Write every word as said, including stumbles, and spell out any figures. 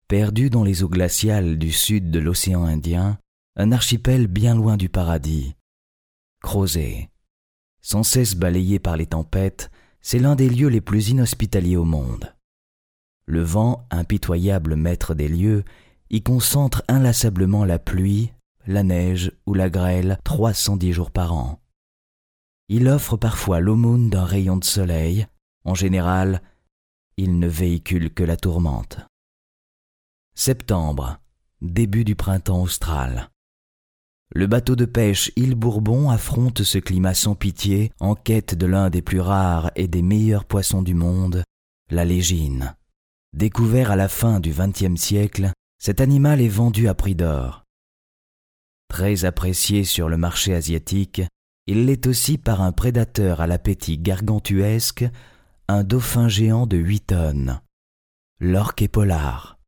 Perdu dans les eaux glaciales du sud de l'océan Indien, un archipel bien loin du paradis. Crozet. Sans cesse balayé par les tempêtes, c'est l'un des lieux les plus inhospitaliers au monde. Le vent, impitoyable maître des lieux, y concentre inlassablement la pluie, la neige ou la grêle trois cent dix jours par an. Il offre parfois l'aumône d'un rayon de soleil. En général, il ne véhicule que la tourmente. Septembre, début du printemps austral. Le bateau de pêche Île Bourbon affronte ce climat sans pitié en quête de l'un des plus rares et des meilleurs poissons du monde, la légine. Découvert à la fin du vingtième siècle, cet animal est vendu à prix d'or. Très apprécié sur le marché asiatique, il l'est aussi par un prédateur à l'appétit gargantuesque, un dauphin géant de huit tonnes, l'orque polar.